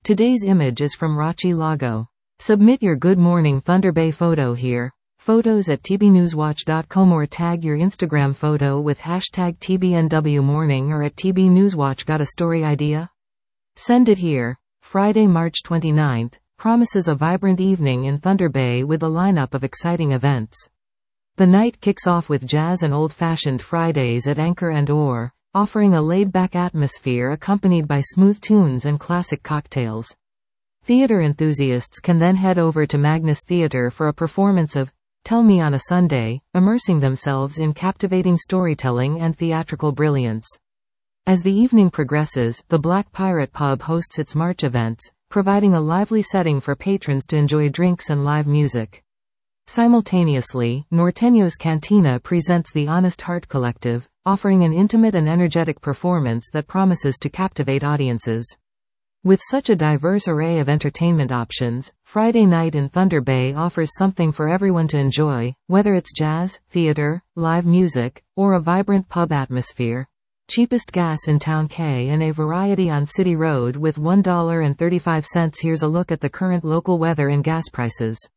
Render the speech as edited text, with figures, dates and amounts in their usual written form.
Today's image is from Rachi Lago. Submit your Good Morning Thunder Bay photo here. Photos at tbnewswatch.com or tag your Instagram photo with hashtag TBNWMorning or at TBNewsWatch. Got a story idea? Send it here. Friday, March 29th, promises a vibrant evening in Thunder Bay with a lineup of exciting events. The night kicks off with jazz and old-fashioned Fridays at Anchor and Ore, offering a laid-back atmosphere accompanied by smooth tunes and classic cocktails. Theater enthusiasts can then head over to Magnus Theater for a performance of Tell Me on a Sunday, immersing themselves in captivating storytelling and theatrical brilliance. As the evening progresses, the Black Pirate Pub hosts its March events, providing a lively setting for patrons to enjoy drinks and live music. Simultaneously, Norteños Cantina presents the Honest Heart Collective, offering an intimate and energetic performance that promises to captivate audiences. With such a diverse array of entertainment options, Friday night in Thunder Bay offers something for everyone to enjoy, whether it's jazz, theater, live music, or a vibrant pub atmosphere. Cheapest gas in Town K&A variety on City Road with $1.35. Here's a look at the current local weather and gas prices.